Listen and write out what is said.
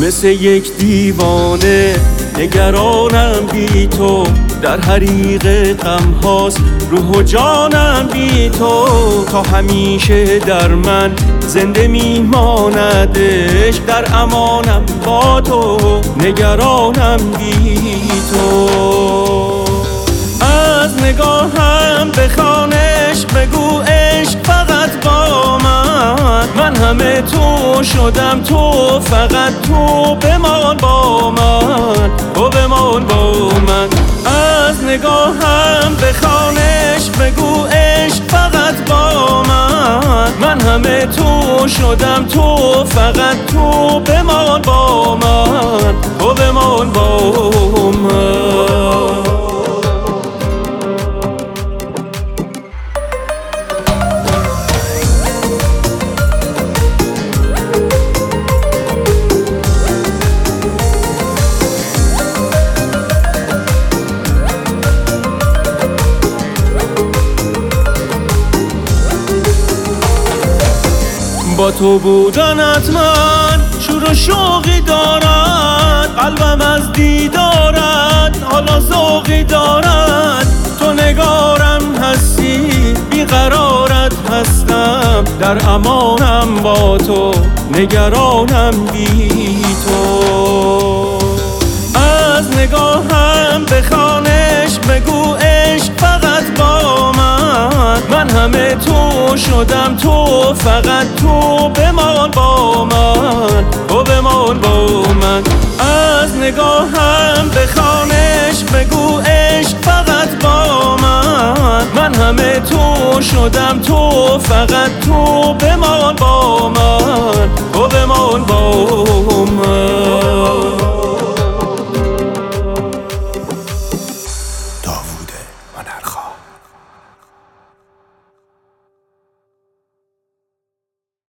مثل یک دیوانه نگرانم بی تو، در حریق غم هاست روح و جانم بی تو. تا همیشه در من زنده میماندش، در امانم با تو، نگرانم بی تو. از نگاهم بخوانش بگو عشق فقط با من همه تو شدم، تو فقط تو بمان با من، تو بمان با من. از نگاهم بخوانش بگو عشق فقط با من همه تو شدم، تو فقط تو بمان با من، تو بمان با من. با تو بودنت من شور و شوقی دارد، قلبم از دیدارت حالا ذوقی دارد. تو نگارم هستی بیقرارت هستم، در امانم با تو، نگرانم بی تو. از نگاهم بخوانش بگو عشق فقط با من همه تو شدم، تو فقط تو بمان با من، تو بمان با من. از نگاهم بخوانش بگو عشق فقط با من همه تو شدم، تو فقط تو بمان با من، تو بمان با من.